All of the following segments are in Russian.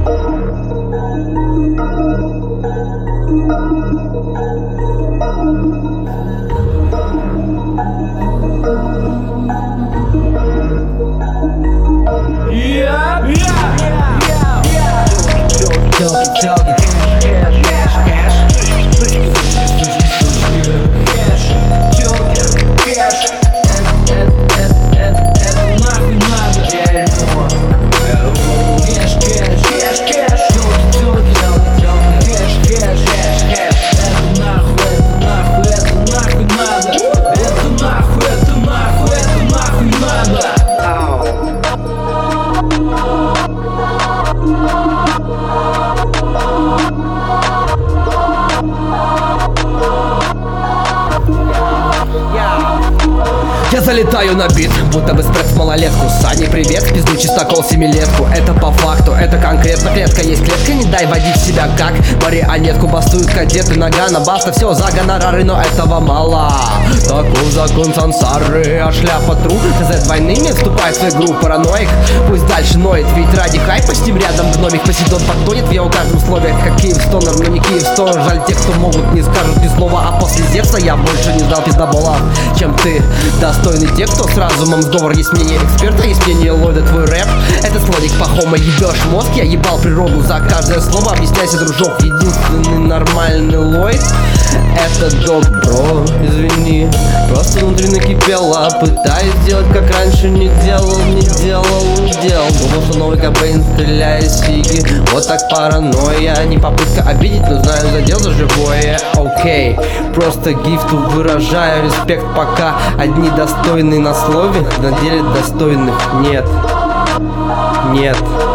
Я залетаю на бит, будто бы спред в малолетку. Сани, привет, пизду чистокол семилетку. Это по факту, это конкретно клетка. Есть клетка, не дай водить себя как марионетку. Бастуют кадеты, нога на баста. Все за гонорары, но этого мало. Таков закон сансары, а шляпа тру. ТЗ двойными вступает в игру параноик. Пусть дальше ноет, ведь ради хайпа с ним рядом гномик Посейдон подтонет в его каждом слове. Как Киевстонер, но не Киевстонер. Жаль тех, кто могут, не скажут ни слова. А после Зевса я больше не знал пиздоболов, чем ты. Достойны те, кто с разумом сговор. Есть мнение эксперта, есть мнение Ллойда. Твой рэп — это слоник по хомо. Ебешь мозг, я ебал природу за каждое слово. Объясняйся, дружок, единственный нормальный Ллойд — это добро. Извини, просто внутри накипело. Пытаюсь сделать, как раньше не делал. Думал, что новый Кобейн, стреляя из фиги. Вот так паранойя. Не попытка обидеть, но знаю, задел за живое. Окей, просто гифту выражаю респект. Пока одни достойные на слове, на деле достойных нет. Нет.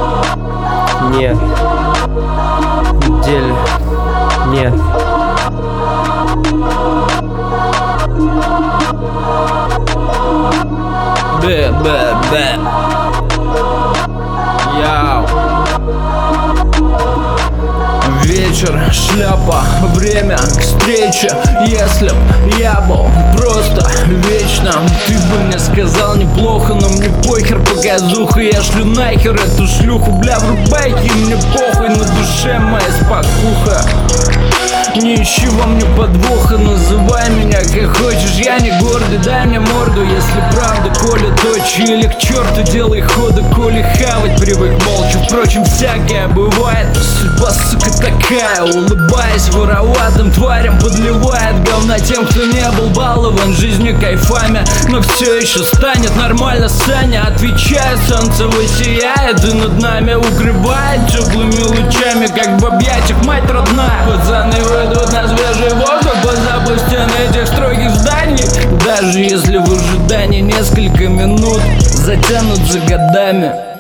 На деле нет. Бе. Яу. Вечер, шляпа, время к встрече. Если б я был просто вечным, ты бы мне сказал неплохо, но мне похер, показуха. Я шлю нахер эту шлюху, бля, врубай, и мне похуй, на душе моя спокуха. Не ищи во мне подвоха, называй меня как хочешь, я не гордый, дай мне морду. Если правда, коли дочь, или к черту делай ходы, коли хавать привык молча. Впрочем, всякое бывает, судьба, сука, такая. Улыбаясь вороватым тварям, подливает говна тем, кто не был балован жизнью кайфами, но все еще станет нормально. Саня, отвечаю, солнце высияет и над нами укрывает теплыми лучами, как в объятиях мать родная. Пацаны выйдут на свежий воздух позабыв стены этих строгих зданий, даже если в ожидании несколько минут затянут за годами.